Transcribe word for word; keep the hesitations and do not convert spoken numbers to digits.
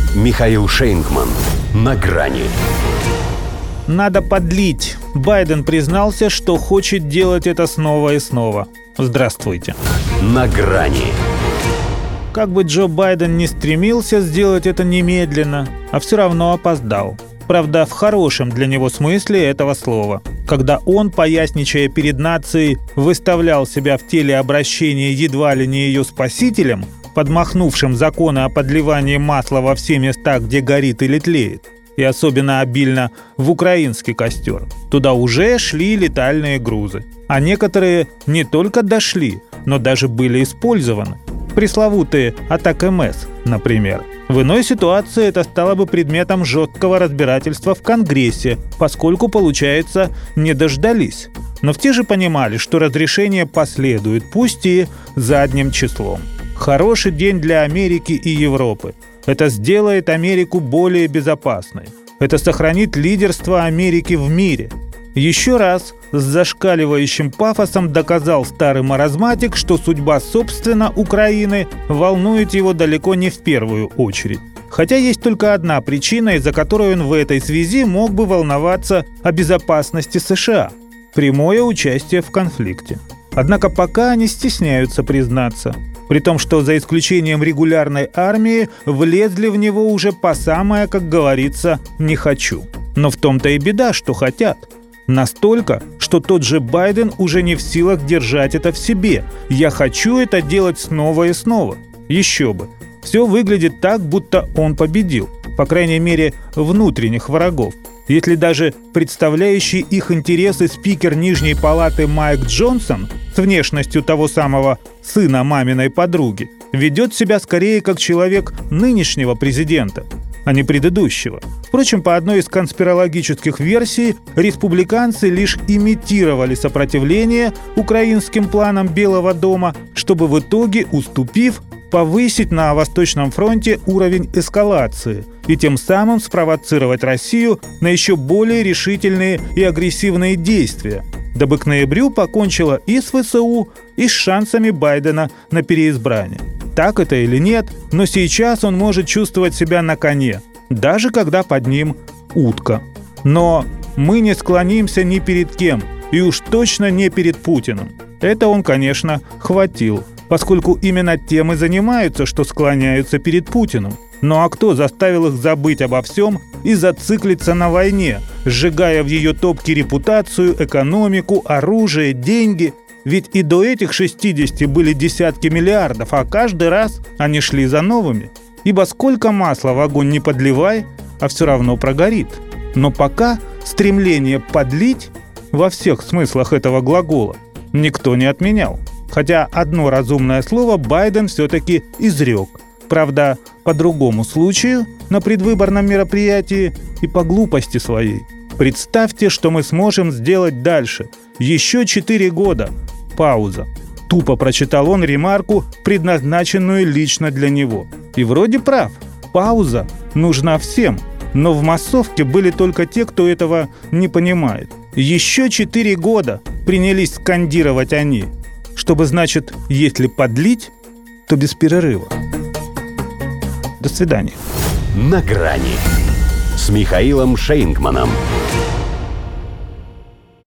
Михаил Шейнгман. На грани. Надо подлить. Байден признался, что хочет делать это снова и снова. Здравствуйте. На грани. Как бы Джо Байден не стремился сделать это немедленно, а все равно опоздал. Правда, в хорошем для него смысле этого слова. Когда он, поясничая перед нацией, выставлял себя в телеобращении едва ли не ее спасителем, подмахнувшим законы о подливании масла во все места, где горит или тлеет, и особенно обильно в украинский костер, туда уже шли летальные грузы. А некоторые не только дошли, но даже были использованы. Пресловутые АТАК-МС, например. В иной ситуации это стало бы предметом жесткого разбирательства в Конгрессе, поскольку, получается, не дождались. Но в те же понимали, что разрешение последует, пусть и задним числом. Хороший день для Америки и Европы. Это сделает Америку более безопасной. Это сохранит лидерство Америки в мире. Еще раз с зашкаливающим пафосом доказал старый маразматик, что судьба, собственно, Украины волнует его далеко не в первую очередь. Хотя есть только одна причина, из-за которой он в этой связи мог бы волноваться о безопасности США – прямое участие в конфликте. Однако пока они стесняются признаться. При том, что за исключением регулярной армии влезли в него уже по самое, как говорится, «не хочу». Но в том-то и беда, что хотят. Настолько, что тот же Байден уже не в силах держать это в себе. «Я хочу это делать снова и снова». Еще бы. Все выглядит так, будто он победил. По крайней мере, внутренних врагов. Если даже представляющий их интересы спикер Нижней палаты Майк Джонсон с внешностью того самого сына маминой подруги ведет себя скорее как человек нынешнего президента, а не предыдущего. Впрочем, по одной из конспирологических версий, республиканцы лишь имитировали сопротивление украинским планам Белого дома, чтобы в итоге, уступив, повысить на Восточном фронте уровень эскалации и тем самым спровоцировать Россию на еще более решительные и агрессивные действия, дабы к ноябрю покончила и с ВСУ, и с шансами Байдена на переизбрание. Так это или нет, но сейчас он может чувствовать себя на коне, даже когда под ним утка. Но мы не склонимся ни перед кем, и уж точно не перед Путиным. Это он, конечно, хватил, поскольку именно тем и занимаются, что склоняются перед Путиным. Ну а кто заставил их забыть обо всем и зациклиться на войне, сжигая в ее топке репутацию, экономику, оружие, деньги? Ведь и до этих шестидесяти были десятки миллиардов, а каждый раз они шли за новыми. Ибо сколько масла в огонь не подливай, а все равно прогорит. Но пока стремление подлить во всех смыслах этого глагола никто не отменял. Хотя одно разумное слово Байден все-таки изрек. Правда, по другому случаю, на предвыборном мероприятии и по глупости своей. Представьте, что мы сможем сделать дальше. Еще четыре года. Пауза. Тупо прочитал он ремарку, предназначенную лично для него. И вроде прав. Пауза нужна всем. Но в массовке были только те, кто этого не понимает. Еще четыре года принялись скандировать они. Чтобы, значит, если подлить, то без перерыва. До свидания. На грани с Михаилом Шейнгманом.